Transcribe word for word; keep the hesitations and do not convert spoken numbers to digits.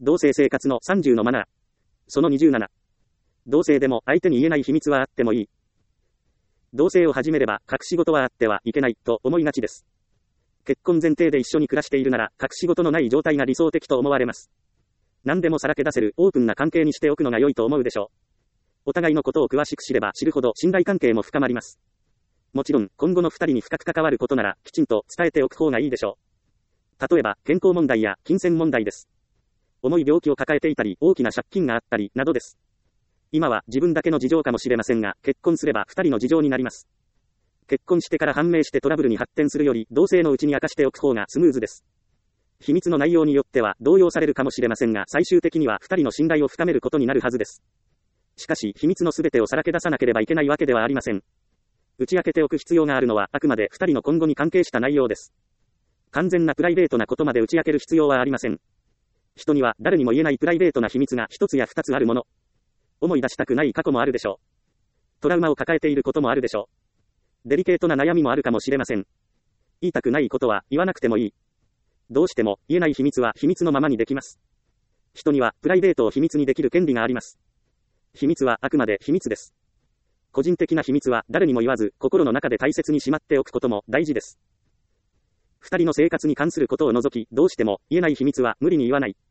同性生活のさんじゅうのマナー。そのにじゅうなな。同性でも相手に言えない秘密はあってもいい。同性を始めれば隠し事はあってはいけないと思いがちです。結婚前提で一緒に暮らしているなら隠し事のない状態が理想的と思われます。何でもさらけ出せるオープンな関係にしておくのが良いと思うでしょう。お互いのことを詳しく知れば知るほど信頼関係も深まります。もちろん今後のふたりに深く関わることならきちんと伝えておく方がいいでしょう。例えば健康問題や金銭問題です。重い病気を抱えていたり大きな借金があったりなどです。今は自分だけの事情かもしれませんが、結婚すればふたりの事情になります。結婚してから判明してトラブルに発展するより同性のうちに明かしておく方がスムーズです。秘密の内容によっては動揺されるかもしれませんが、最終的にはふたりの信頼を深めることになるはずです。しかし秘密のすべてをさらけ出さなければいけないわけではありません。打ち明けておく必要があるのはあくまでふたりの今後に関係した内容です。完全なプライベートなことまで打ち明ける必要はありません。人には誰にも言えないプライベートな秘密が一つや二つあるもの。思い出したくない過去もあるでしょう。トラウマを抱えていることもあるでしょう。デリケートな悩みもあるかもしれません。言いたくないことは言わなくてもいい。どうしても言えない秘密は秘密のままにできます。人にはプライベートを秘密にできる権利があります。秘密はあくまで秘密です。個人的な秘密は誰にも言わず心の中で大切にしまっておくことも大事です。二人の生活に関することを除き、どうしても言えない秘密は無理に言わない。